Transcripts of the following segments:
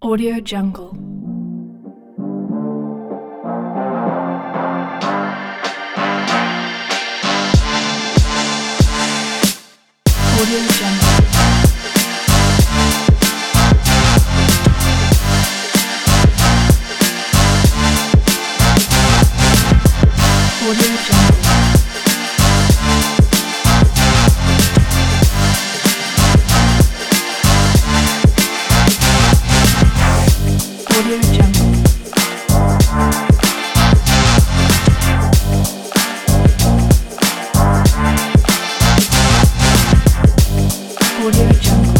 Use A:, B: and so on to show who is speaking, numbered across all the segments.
A: Audio Jungle. Audio Jungle. Audio Jungle. Audio Jungle. Audio Jungle.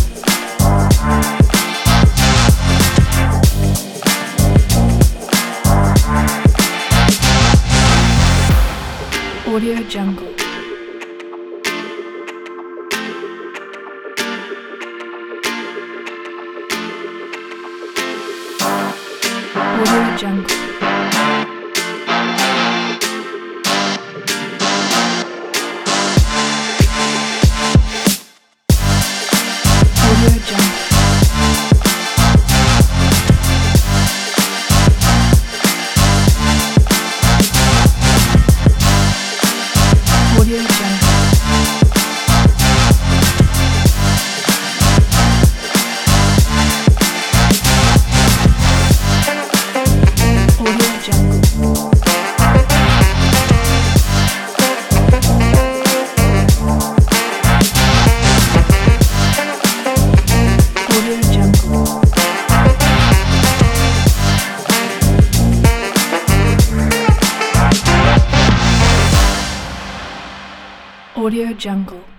A: Audio Jungle. Audio Jungle. Audio Jungle. Audio Jungle. Audio Jungle. Audio Jungle. Audio Jungle.